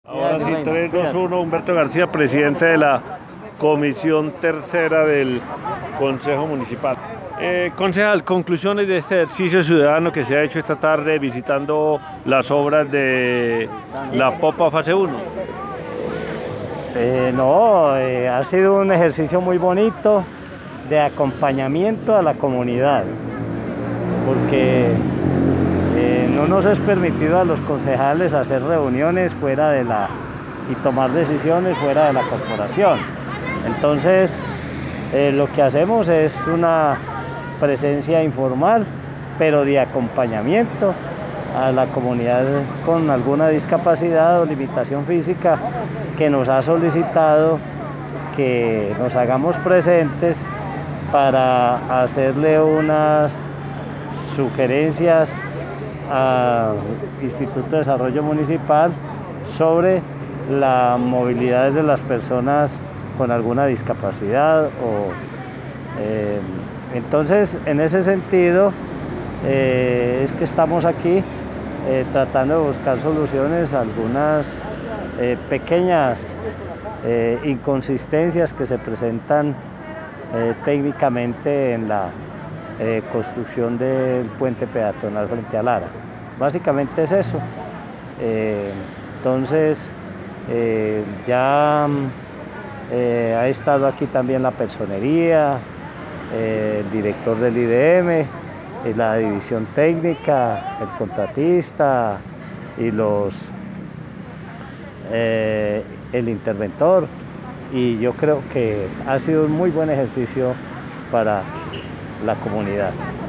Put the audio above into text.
Ahora sí, 3-2-1, Humberto García, presidente de la Comisión Tercera del Consejo Municipal. Concejal, conclusiones de este ejercicio ciudadano que se ha hecho esta tarde visitando las obras de la Popa Fase 1. Ha sido un ejercicio muy bonito de acompañamiento a la comunidad, porque no nos es permitido a los concejales hacer reuniones y tomar decisiones fuera de la corporación. Entonces, lo que hacemos es una presencia informal, pero de acompañamiento a la comunidad con alguna discapacidad o limitación física que nos ha solicitado que nos hagamos presentes para hacerle unas sugerencias al Instituto de Desarrollo Municipal sobre la movilidad de las personas con alguna discapacidad. Entonces, en ese sentido, es que estamos aquí tratando de buscar soluciones a algunas pequeñas inconsistencias que se presentan técnicamente en la construcción del puente peatonal frente a Lara. Básicamente es eso. Entonces, ya ha estado aquí también la personería, el director del IDM, la división técnica, el contratista y el interventor, y yo creo que ha sido un muy buen ejercicio para la comunidad.